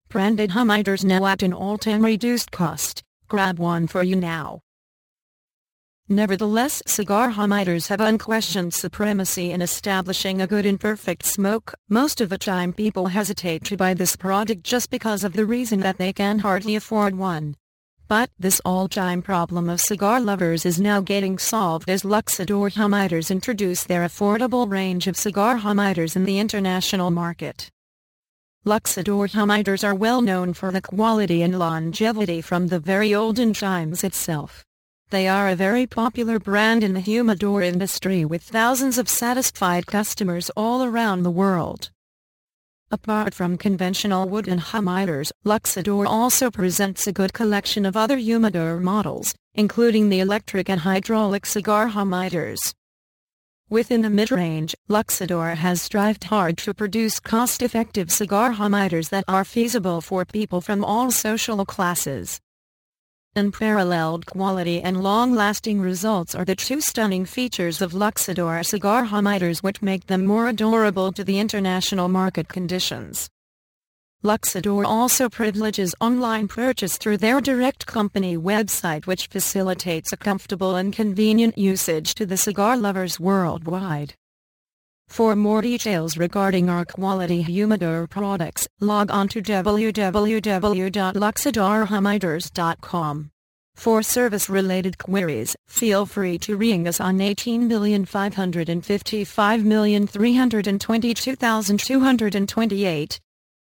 Branded humidors now at an all-time reduced cost. Grab one for you now. Nevertheless, cigar humidors have unquestioned supremacy in establishing a good and perfect smoke. Most of the time people hesitate to buy this product just because of the reason that they can hardly afford one. But this all-time problem of cigar lovers is now getting solved as Luxador humidors introduce their affordable range of cigar humidors in the international market. Luxador humidors are well known for the quality and longevity from the very olden times itself. They are a very popular brand in the humidor industry with thousands of satisfied customers all around the world. Apart from conventional wooden humidors, Luxador also presents a good collection of other humidor models, including the electric and hydraulic cigar humidors. Within the mid-range, Luxador has strived hard to produce cost-effective cigar humidors that are feasible for people from all social classes. Unparalleled quality and long-lasting results are the two stunning features of Luxador cigar humidors which make them more adorable to the international market conditions. Luxador also privileges online purchase through their direct company website, which facilitates a comfortable and convenient usage to the cigar lovers worldwide. For more details regarding our quality humidor products, log on to www.luxadorhumidors.com. For service-related queries, feel free to ring us on 18,555,322,228.